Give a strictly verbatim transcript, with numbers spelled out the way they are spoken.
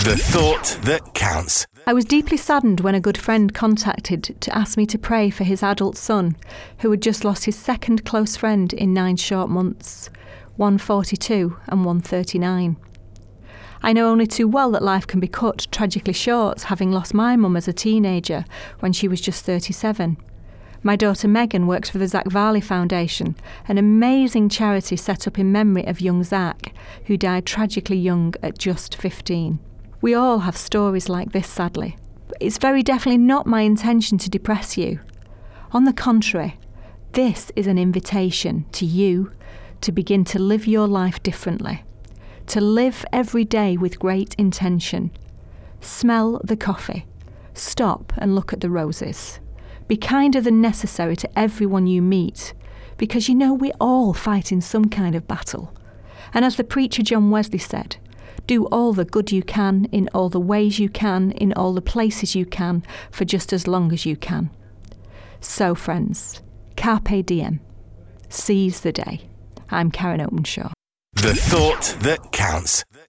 The thought that counts. I was deeply saddened when a good friend contacted to ask me to pray for his adult son, who had just lost his second close friend in nine short months, one forty-two and one thirty-nine. I know only too well that life can be cut tragically short, having lost my mum as a teenager when she was just thirty-seven. My daughter Megan works for the Zach Varley Foundation, an amazing charity set up in memory of young Zach, who died tragically young at just fifteen. We all have stories like this, sadly. But it's very definitely not my intention to depress you. On the contrary, this is an invitation to you to begin to live your life differently, to live every day with great intention. Smell the coffee. Stop and look at the roses. Be kinder than necessary to everyone you meet, because you know we're all fighting some kind of battle. And as the preacher John Wesley said, do all the good you can, in all the ways you can, in all the places you can, for just as long as you can. So friends, carpe diem. Seize the day. I'm Karen Openshaw. The thought that counts.